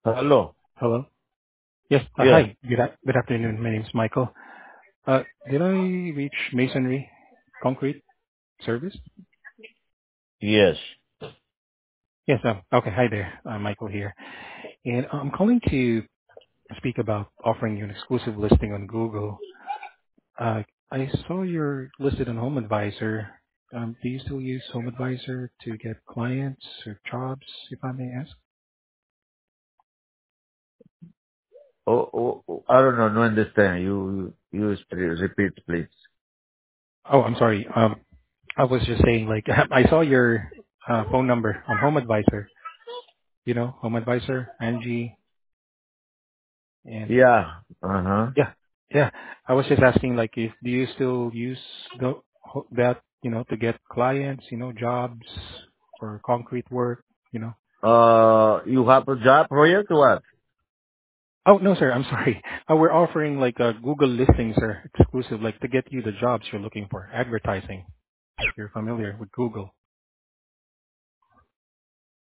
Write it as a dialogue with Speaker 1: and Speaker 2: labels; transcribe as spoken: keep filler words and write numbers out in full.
Speaker 1: Hello.
Speaker 2: Hello? Yes. uh,
Speaker 1: Yes.
Speaker 2: Hi. Good a- good afternoon. My name is Michael. Uh, Did I reach Masonry Concrete Service?
Speaker 1: Yes.
Speaker 2: Yes. um, Okay. Hi there. I'm Michael here. And I'm calling to speak about offering you an exclusive listing on Google. Uh, I saw you're listed on Home Advisor. Um, Do you still use Home Advisor to get clients or jobs, if I may ask?
Speaker 1: Oh, oh, oh, I don't know. No understand. You you you sp- repeat, please.
Speaker 2: Oh, I'm sorry. Um, I was just saying, like, I saw your uh, phone number on Home Advisor. You know, Home Advisor, Angie, and
Speaker 1: Yeah. Uh huh.
Speaker 2: yeah, yeah. I was just asking, like, if do you still use the ho- that, you know, to get clients, you know, jobs or concrete work, you know?
Speaker 1: Uh, you have a job project or what?
Speaker 2: Oh, no, sir. I'm sorry. Uh, we're offering like a Google listing, sir, exclusive, like to get you the jobs you're looking for, advertising, if you're familiar with Google.